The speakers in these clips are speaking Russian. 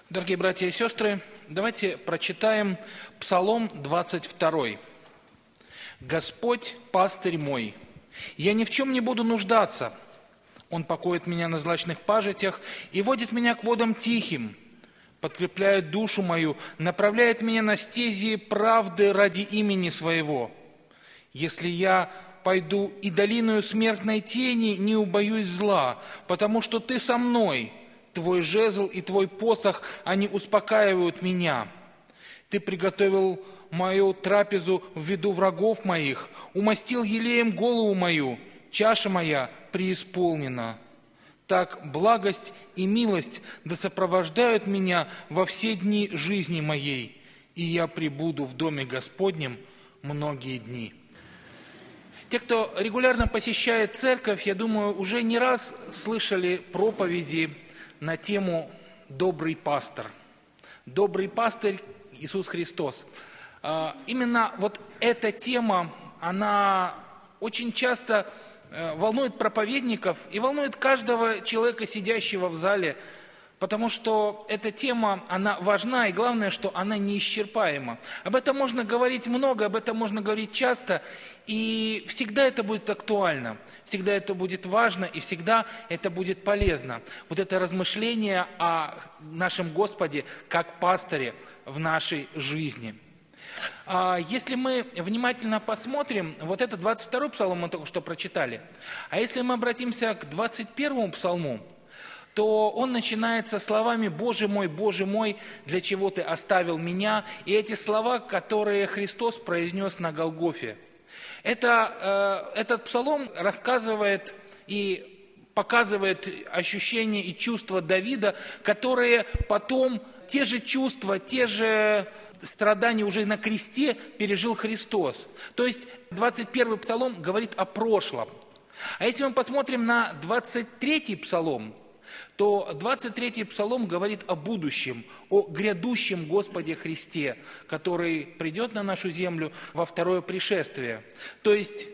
Дорогие братья и сестры, давайте прочитаем Псалом 22. «Господь, пастырь мой, я ни в чем не буду нуждаться. Он покоит меня на злачных пажитях и водит меня к водам тихим, подкрепляет душу мою, направляет меня на стези правды ради имени своего. Если я пойду и долиною смертной тени, не убоюсь зла, потому что ты со мной. Твой жезл и твой посох, они успокаивают меня. Ты приготовил мою трапезу в виду врагов моих, умастил елеем голову мою, чаша моя преисполнена. Так благость и милость да сопровождают меня во все дни жизни моей, и я пребуду в доме Господнем многие дни». Те, кто регулярно посещает церковь, я думаю, уже не раз слышали проповеди на тему «Добрый пастор». Добрый пастырь Иисус Христос. Именно вот эта тема, она очень часто волнует проповедников и волнует каждого человека, сидящего в зале, потому что эта тема, она важна, и главное, что она неисчерпаема. Об этом можно говорить много, об этом можно говорить часто, и всегда это будет актуально, всегда это будет важно, и всегда это будет полезно. Вот это размышление о нашем Господе как пастыре в нашей жизни. Если мы внимательно посмотрим, вот это 22-й псалом мы только что прочитали, а если мы обратимся к 21-му псалму, то он начинается словами Боже мой, для чего Ты оставил меня?» И эти слова, которые Христос произнес на Голгофе. Этот псалом рассказывает и показывает ощущения и чувства Давида, которые потом, те же чувства, те же страдания уже на кресте пережил Христос. То есть 21-й псалом говорит о прошлом. А если мы посмотрим на 23-й псалом, то 23-й псалом говорит о будущем, о грядущем Господе Христе, который придет на нашу землю во второе пришествие. То есть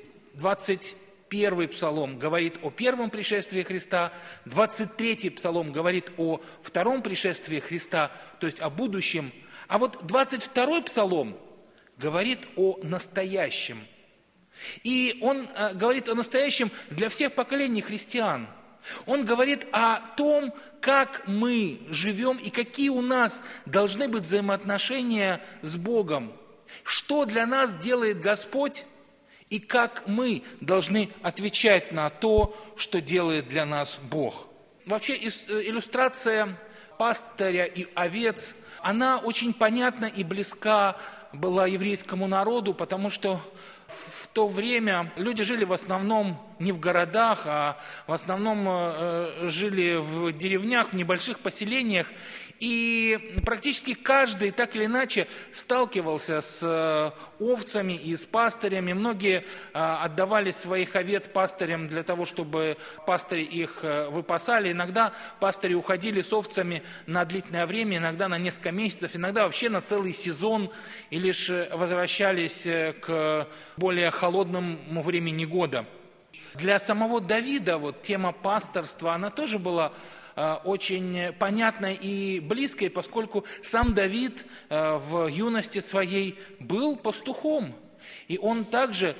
21-й псалом говорит о первом пришествии Христа, 23-й псалом говорит о втором пришествии Христа, то есть о будущем. А вот 22-й псалом говорит о настоящем. И он говорит о настоящем для всех поколений христиан. Он говорит о том, как мы живем и какие у нас должны быть взаимоотношения с Богом. Что для нас делает Господь и как мы должны отвечать на то, что делает для нас Бог. Вообще иллюстрация пастыря и овец, она очень понятна и близка была еврейскому народу, потому что в то время люди жили в основном не в городах, а в основном жили в деревнях, в небольших поселениях. И практически каждый так или иначе сталкивался с овцами и с пастырями. Многие отдавали своих овец пастырям для того, чтобы пастыри их выпасали. Иногда пастыри уходили с овцами на длительное время, иногда на несколько месяцев, иногда вообще на целый сезон, и лишь возвращались к более холодному времени года. Для самого Давида вот тема пасторства, она тоже была очень понятной и близкой, поскольку сам Давид в юности своей был пастухом. И он также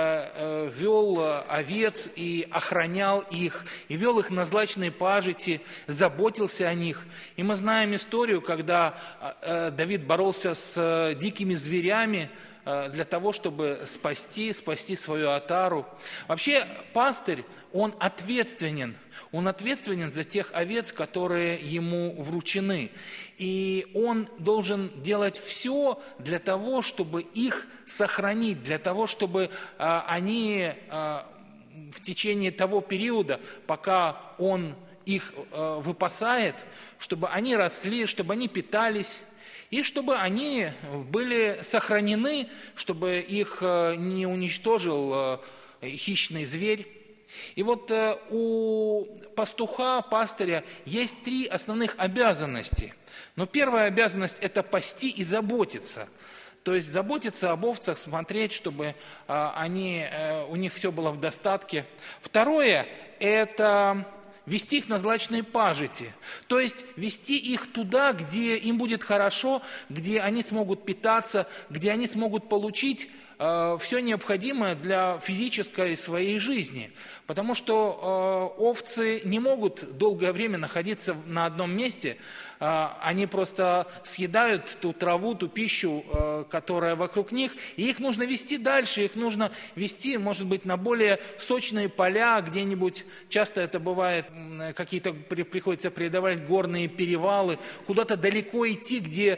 вел овец и охранял их, и вел их на злачные пажити, заботился о них. И мы знаем историю, когда Давид боролся с дикими зверями для того, чтобы спасти свою отару. Вообще пастырь, он ответственен за тех овец, которые ему вручены. И он должен делать все для того, чтобы их сохранить, для того, чтобы они в течение того периода, пока он их выпасает, чтобы они росли, чтобы они питались, и чтобы они были сохранены, чтобы их не уничтожил хищный зверь. И вот у пастуха, пастыря есть 3 основных обязанности. Но первая обязанность – это пасти и заботиться. То есть заботиться об овцах, смотреть, чтобы у них все было в достатке. Второе – это вести их на злачные пажити, то есть вести их туда, где им будет хорошо, где они смогут питаться, где они смогут получить все необходимое для физической своей жизни. Потому что овцы не могут долгое время находиться на одном месте, они просто съедают ту траву, ту пищу, которая вокруг них, и их нужно вести дальше, их нужно вести, может быть, на более сочные поля где-нибудь, часто это бывает, какие-то приходится преодолевать горные перевалы, куда-то далеко идти, где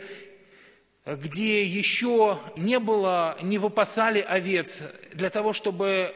еще не выпасали овец, для того, чтобы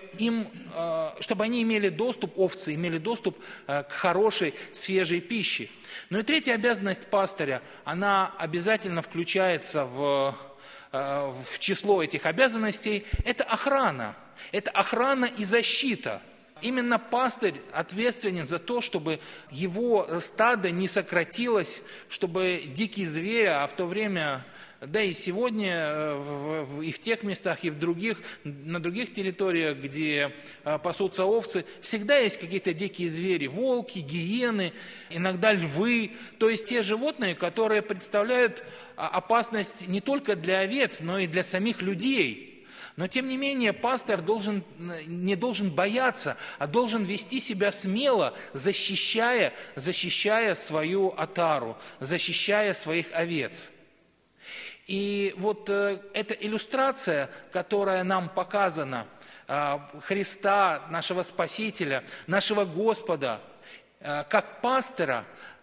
они имели доступ, овцы имели доступ к хорошей, свежей пище. Ну и третья обязанность пастыря, она обязательно включается в число этих обязанностей, это охрана и защита. Именно пастырь ответственен за то, чтобы его стадо не сократилось, чтобы дикие звери, а в то время, да и сегодня, и в тех местах, и на других территориях, где пасутся овцы, всегда есть какие-то дикие звери, волки, гиены, иногда львы, то есть те животные, которые представляют опасность не только для овец, но и для самих людей. Но тем не менее пастырь не должен бояться, а должен вести себя смело, защищая свою отару, защищая своих овец. И вот эта иллюстрация, которая нам показана, Христа, нашего Спасителя, нашего Господа, как пастыря,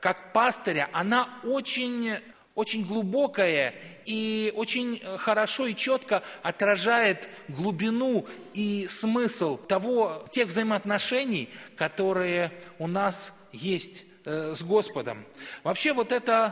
она очень глубокая и очень хорошо и четко отражает глубину и смысл тех взаимоотношений, которые у нас есть с Господом. Вообще вот эта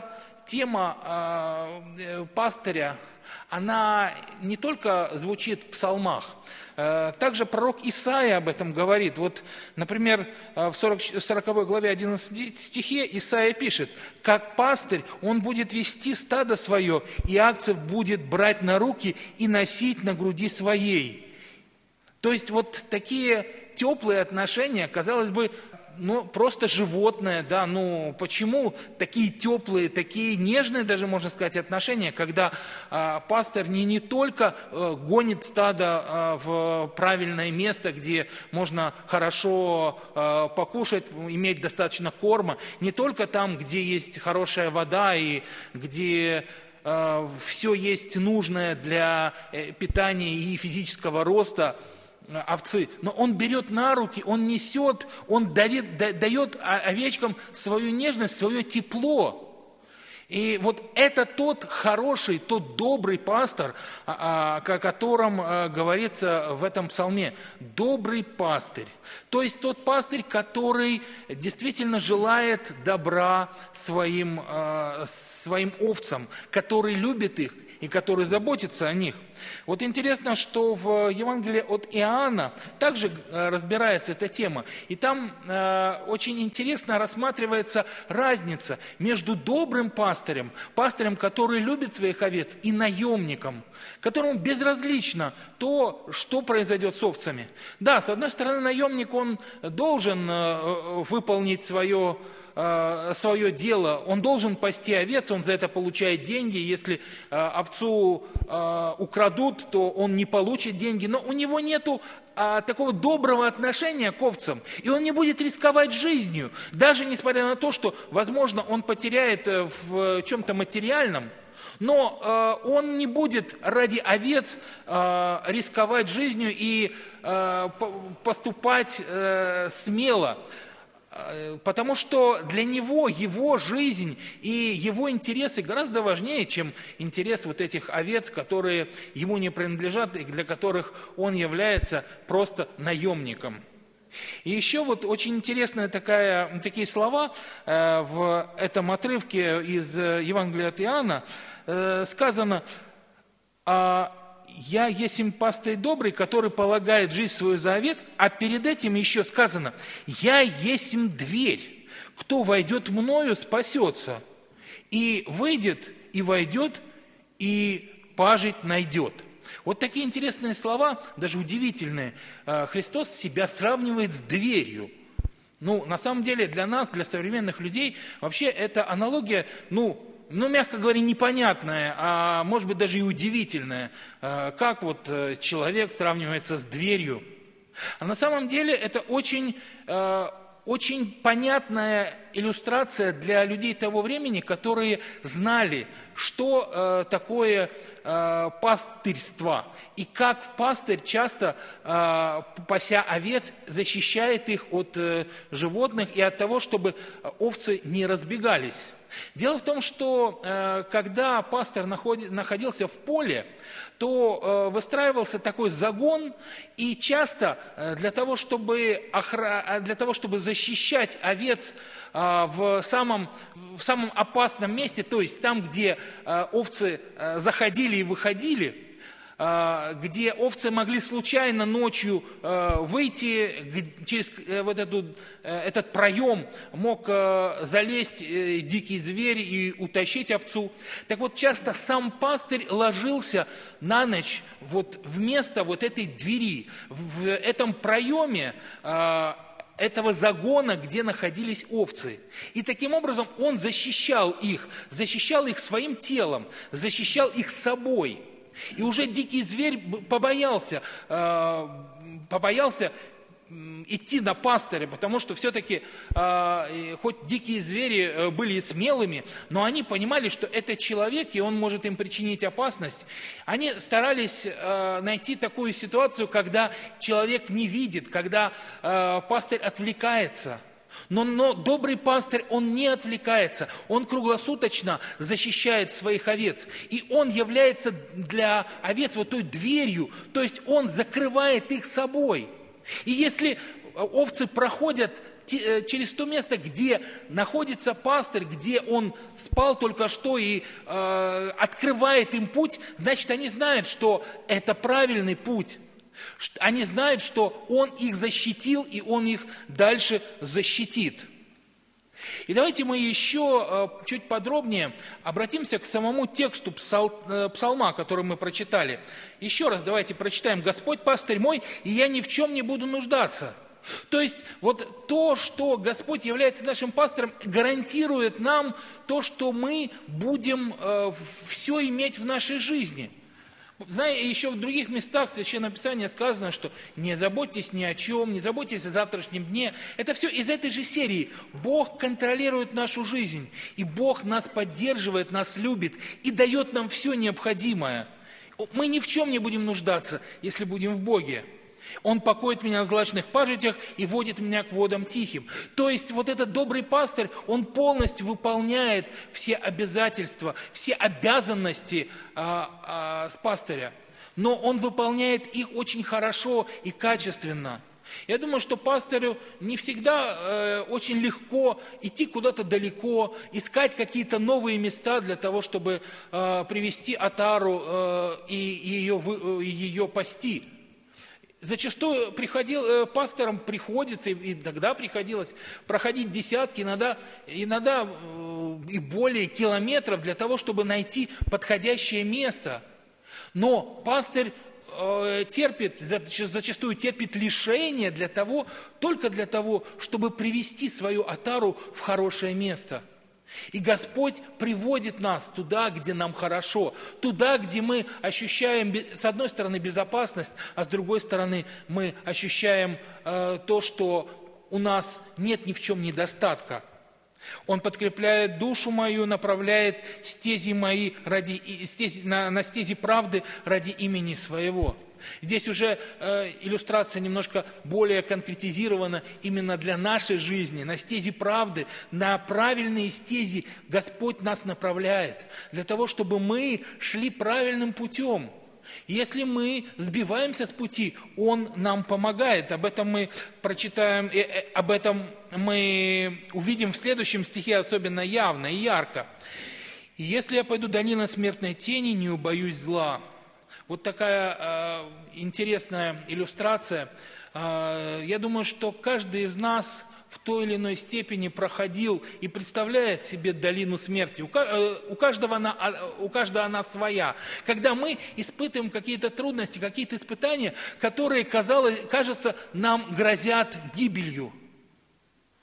тема пастыря, она не только звучит в псалмах, также пророк Исаия об этом говорит. Вот, например, в 40 главе 11 стихе Исаия пишет: «Как пастырь он будет вести стадо свое, и акцев будет брать на руки и носить на груди своей». То есть вот такие теплые отношения, казалось бы, просто животное, да, почему такие теплые, такие нежные, даже можно сказать, отношения, когда пастырь не только гонит стадо в правильное место, где можно хорошо покушать, иметь достаточно корма, не только там, где есть хорошая вода и где все есть нужное для питания и физического роста овцы, но он берет на руки, он несет, он дает овечкам свою нежность, свое тепло. И вот это тот хороший, тот добрый пастырь, о котором говорится в этом псалме. Добрый пастырь. То есть тот пастырь, который действительно желает добра своим овцам, который любит их и который заботится о них. Вот интересно, что в Евангелии от Иоанна также разбирается эта тема. И там очень интересно рассматривается разница между добрым пастырем, который любит своих овец, и наемником, которому безразлично то, что произойдет с овцами. Да, с одной стороны, наемник, он должен выполнить свое дело, он должен пасти овец, он за это получает деньги, если овцу украдут, то он не получит деньги, но у него нету такого доброго отношения к овцам, и он не будет рисковать жизнью, даже несмотря на то, что, возможно, он потеряет в чем-то материальном, но он не будет ради овец рисковать жизнью и поступать смело. Потому что для него его жизнь и его интересы гораздо важнее, чем интерес вот этих овец, которые ему не принадлежат и для которых он является просто наемником. И еще вот очень интересные такие слова в этом отрывке из Евангелия от Иоанна. Сказано: «Я есмь пастырь добрый, который полагает жизнь свою за овец», а перед этим еще сказано: «Я есмь дверь, кто войдет мною, спасется, и выйдет, и войдет, и пажить найдет». Вот такие интересные слова, даже удивительные. Христос себя сравнивает с дверью. На самом деле для нас, для современных людей, вообще эта аналогия, мягко говоря, непонятная, а может быть даже и удивительная. Как человек сравнивается с дверью. А на самом деле это очень понятная иллюстрация для людей того времени, которые знали, что такое пастырство. И как пастырь часто, пася овец, защищает их от животных и от того, чтобы овцы не разбегались. Дело в том, что когда пастор находился в поле, то выстраивался такой загон, и часто для того, чтобы защищать овец в самом опасном месте, то есть там, где овцы заходили и выходили, где овцы могли случайно ночью выйти, через этот проем мог залезть дикий зверь и утащить овцу. Так вот, часто сам пастырь ложился на ночь вместо этой двери, в этом проеме этого загона, где находились овцы. И таким образом он защищал их своим телом, защищал их собой. И уже дикий зверь побоялся идти на пастыря, потому что все-таки, хоть дикие звери были смелыми, но они понимали, что это человек, и он может им причинить опасность. Они старались найти такую ситуацию, когда человек не видит, когда пастырь отвлекается. Но добрый пастырь, он не отвлекается, он круглосуточно защищает своих овец. И он является для овец той дверью, то есть он закрывает их собой. И если овцы проходят через то место, где находится пастырь, где он спал только что и открывает им путь, значит, они знают, что это правильный путь. Они знают, что Он их защитил, и Он их дальше защитит. И давайте мы еще чуть подробнее обратимся к самому тексту псалма, который мы прочитали. Еще раз давайте прочитаем: «Господь пастырь мой, и я ни в чем не буду нуждаться». То есть то, что Господь является нашим пастором, гарантирует нам то, что мы будем все иметь в нашей жизни. Знаете, еще в других местах Священного Писания сказано, что не заботьтесь ни о чем, не заботьтесь о завтрашнем дне. Это все из этой же серии. Бог контролирует нашу жизнь, и Бог нас поддерживает, нас любит и дает нам все необходимое. Мы ни в чем не будем нуждаться, если будем в Боге. Он покоит меня на злачных пажитях и водит меня к водам тихим. То есть этот добрый пастырь, он полностью выполняет все обязательства, все обязанности с пастыря. Но он выполняет их очень хорошо и качественно. Я думаю, что пастырю не всегда очень легко идти куда-то далеко, искать какие-то новые места для того, чтобы привести отару и ее пасти. Зачастую пасторам приходится, и тогда приходилось проходить десятки, иногда и более километров для того, чтобы найти подходящее место. Но пастырь зачастую терпит лишения только для того, чтобы привести свою отару в хорошее место. И Господь приводит нас туда, где нам хорошо, туда, где мы ощущаем, с одной стороны, безопасность, а с другой стороны, мы ощущаем то, что у нас нет ни в чем недостатка. Он подкрепляет душу мою, направляет стези мои на стези правды ради имени своего. Здесь уже иллюстрация немножко более конкретизирована именно для нашей жизни. На стези правды, на правильные стези Господь нас направляет, для того, чтобы мы шли правильным путем. Если мы сбиваемся с пути, Он нам помогает. Об этом мы прочитаем, об этом мы увидим в следующем стихе особенно явно и ярко. «И если я пойду долиной смертной тени, не убоюсь зла». Вот такая интересная иллюстрация. Я думаю, что каждый из нас в той или иной степени проходил и представляет себе долину смерти. У каждого она своя. Когда мы испытываем какие-то трудности, какие-то испытания, которые, кажется, нам грозят гибелью.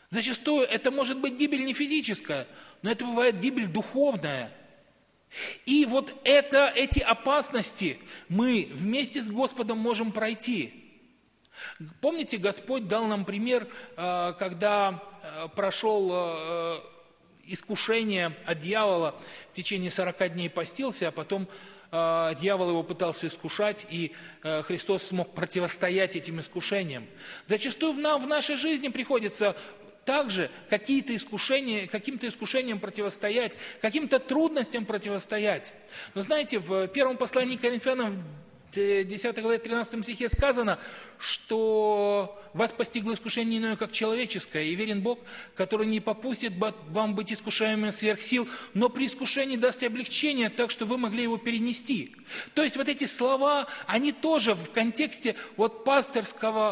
Зачастую это может быть гибель не физическая, но это бывает гибель духовная. И вот эти опасности мы вместе с Господом можем пройти. Помните, Господь дал нам пример, когда прошел искушение от дьявола, в течение 40 дней постился, а потом дьявол его пытался искушать, и Христос смог противостоять этим искушениям. Зачастую нам в нашей жизни приходится также каким-то искушениям противостоять, каким-то трудностям противостоять. Но знаете, в первом послании к Коринфянам, 10 главе 13 стихе сказано, что вас постигло искушение не иное, как человеческое, и верен Бог, который не попустит вам быть искушаемым сверх сил, но при искушении даст облегчение, так что вы могли его перенести. То есть вот эти слова, они тоже в контексте вот пасторского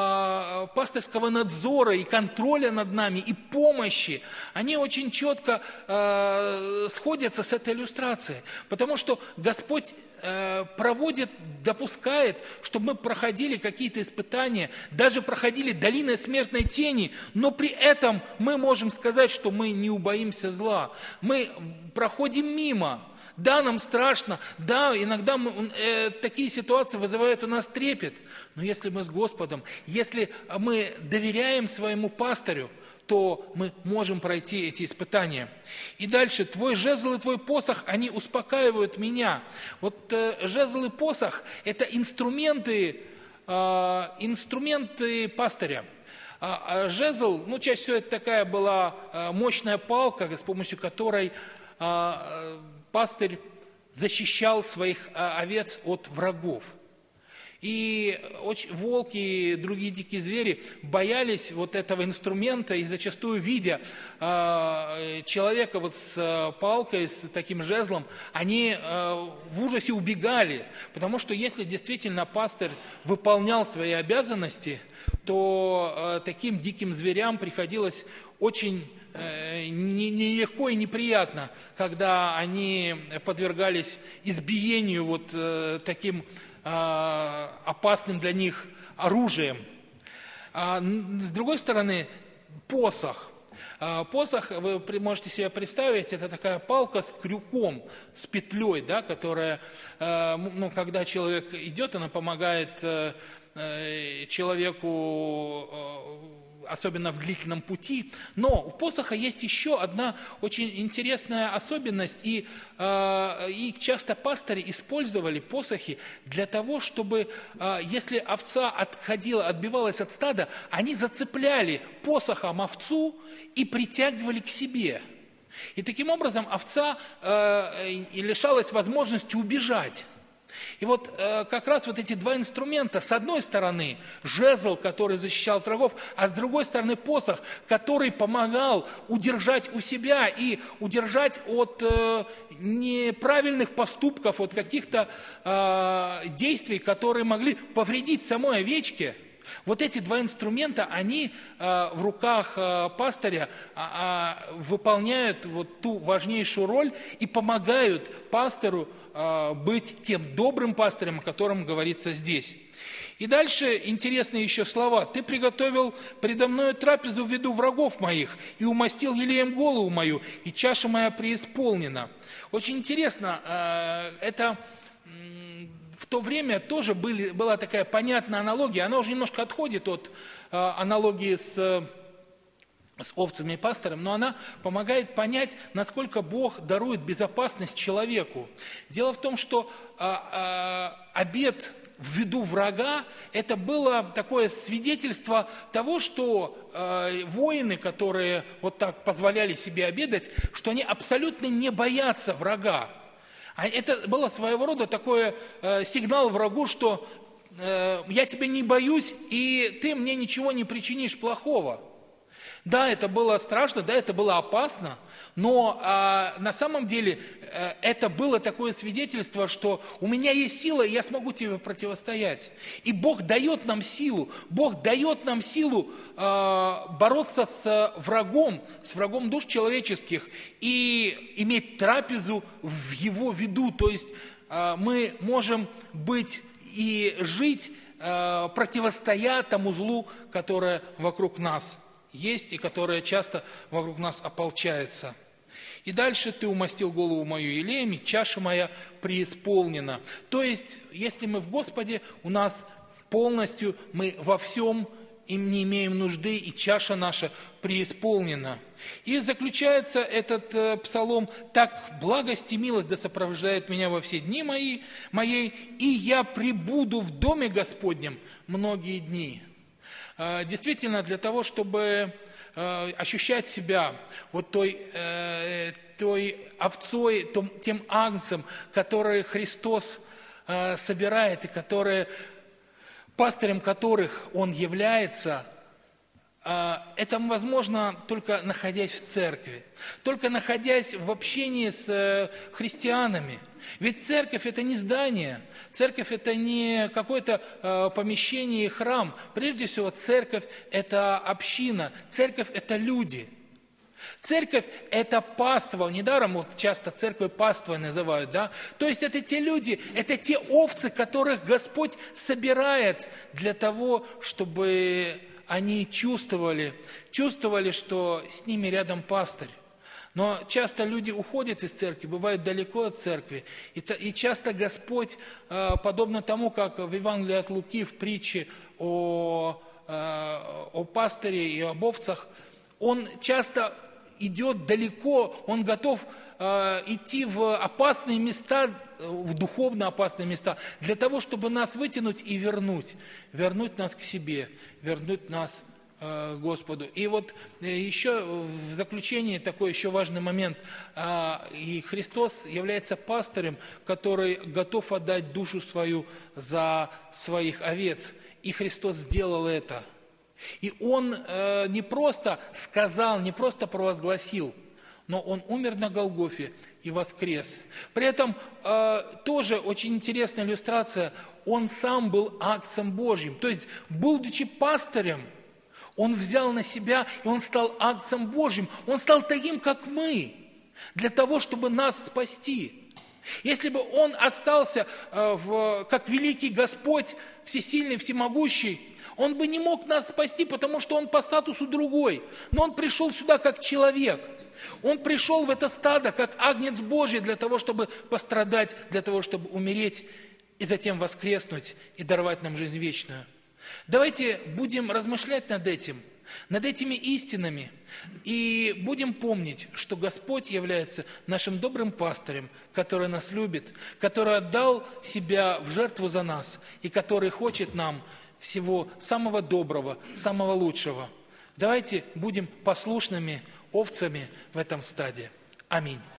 надзора и контроля над нами, и помощи, они очень четко сходятся с этой иллюстрацией, потому что Господь допускает, чтобы мы проходили какие-то испытания, даже проходили долиной смертной тени, но при этом мы можем сказать, что мы не убоимся зла. Мы проходим мимо. Да, нам страшно, да, иногда такие ситуации вызывают у нас трепет, но если мы с Господом, если мы доверяем своему пастырю, то мы можем пройти эти испытания. И дальше, твой жезл и твой посох, они успокаивают меня. Вот жезл и посох – это инструменты пастыря. Жезл, чаще всего это такая была мощная палка, с помощью которой пастырь защищал своих овец от врагов. И волки и другие дикие звери боялись вот этого инструмента, и зачастую, видя человека вот с палкой, с таким жезлом, они в ужасе убегали. Потому что если действительно пастырь выполнял свои обязанности, то таким диким зверям приходилось очень нелегко и неприятно, когда они подвергались избиению вот таким опасным для них оружием. С другой стороны, посох. Посох, вы можете себе представить, это такая палка с крюком, с петлей, да, которая, когда человек идет, она помогает человеку, особенно в длительном пути. Но у посоха есть еще одна очень интересная особенность, и часто пастыри использовали посохи для того, чтобы, если овца отбивалась от стада, они зацепляли посохом овцу и притягивали к себе. И таким образом овца лишалась возможности убежать. И вот как раз вот эти два инструмента, с одной стороны жезл, который защищал от врагов, а с другой стороны посох, который помогал удержать у себя и удержать от неправильных поступков, от каких-то действий, которые могли повредить самой овечке. Вот эти два инструмента, они в руках пастыря выполняют вот ту важнейшую роль и помогают пастору быть тем добрым пастырем, о котором говорится здесь. И дальше интересные еще слова. «Ты приготовил предо мною трапезу в виду врагов моих, и умастил елеем голову мою, и чаша моя преисполнена». Очень интересно, это... В то время тоже была такая понятная аналогия, она уже немножко отходит от аналогии с овцами и пастором, но она помогает понять, насколько Бог дарует безопасность человеку. Дело в том, что обет в виду врага, это было такое свидетельство того, что воины, которые вот так позволяли себе обедать, что они абсолютно не боятся врага. Это было своего рода такой сигнал врагу, что я тебя не боюсь, и ты мне ничего не причинишь плохого. Да, это было страшно, да, это было опасно, но на самом деле это было такое свидетельство, что у меня есть сила, и я смогу тебе противостоять. И Бог дает нам силу бороться с врагом душ человеческих и иметь трапезу в его виду. То есть мы можем быть и жить, противостоя тому злу, которое вокруг нас есть и которая часто вокруг нас ополчается. И дальше ты умастил голову мою елеем, и чаша моя преисполнена. То есть, если мы в Господе, у нас полностью, мы во всем им не имеем нужды, и чаша наша преисполнена. И заключается этот псалом: «Так благость и милость да сопровождает меня во все дни моей, и я пребуду в доме Господнем многие дни». Действительно, для того, чтобы ощущать себя вот той овцой, тем агнцем, который Христос собирает, и пастырем которых Он является, это возможно только находясь в церкви, только находясь в общении с христианами. Ведь церковь – это не здание, церковь – это не какое-то помещение и храм. Прежде всего, церковь – это община, церковь – это люди. Церковь – это паства, недаром вот часто церковь паствой называют, да? То есть это те люди, это те овцы, которых Господь собирает для того, чтобы они чувствовали, что с ними рядом пастырь. Но часто люди уходят из церкви, бывают далеко от церкви. И часто Господь, подобно тому, как в Евангелии от Луки, в притче о пастыре и об овцах, Он часто идет далеко, Он готов идти в опасные места, в духовно опасные места, для того, чтобы нас вытянуть и вернуть нас к себе, вернуть нас к Господу. И вот еще в заключение такой еще важный момент. И Христос является пастырем, который готов отдать душу свою за своих овец. И Христос сделал это. И Он не просто сказал, не просто провозгласил, но Он умер на Голгофе и воскрес. При этом тоже очень интересная иллюстрация. Он сам был агнцем Божьим. То есть, будучи пастырем, Он взял на себя, и Он стал агнцем Божьим. Он стал таким, как мы, для того, чтобы нас спасти. Если бы Он остался как великий Господь, всесильный, всемогущий, Он бы не мог нас спасти, потому что Он по статусу другой. Но Он пришел сюда как человек. Он пришел в это стадо как агнец Божий для того, чтобы пострадать, для того, чтобы умереть и затем воскреснуть и даровать нам жизнь вечную. Давайте будем размышлять над этими истинами, и будем помнить, что Господь является нашим добрым пастырем, который нас любит, который отдал себя в жертву за нас, и который хочет нам всего самого доброго, самого лучшего. Давайте будем послушными овцами в этом стаде. Аминь.